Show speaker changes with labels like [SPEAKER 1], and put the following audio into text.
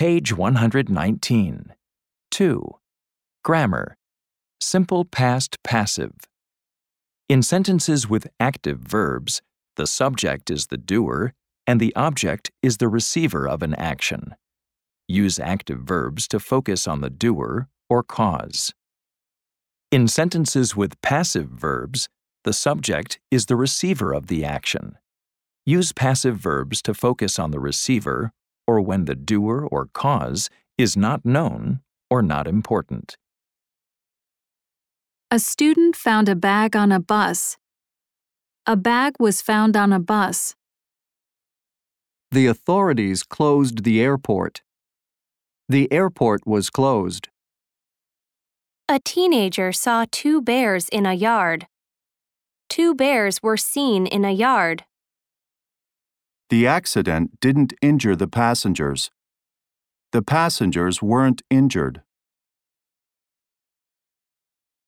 [SPEAKER 1] Page 119. 2. Grammar. Simple past passive. In sentences with active verbs, the subject is the doer and the object is the receiver of an action. Use active verbs to focus on the doer or cause. In sentences with passive verbs, the subject is the receiver of the action. Use passive verbs to focus on the receiver or when the doer or cause is not known or not important.
[SPEAKER 2] A student found a bag on a bus. A bag was found on a bus.
[SPEAKER 3] The authorities closed the airport. The airport was closed.
[SPEAKER 4] A teenager saw 2 bears in a yard. 2 bears were seen in a yard.
[SPEAKER 5] The accident didn't injure the passengers. The passengers weren't injured.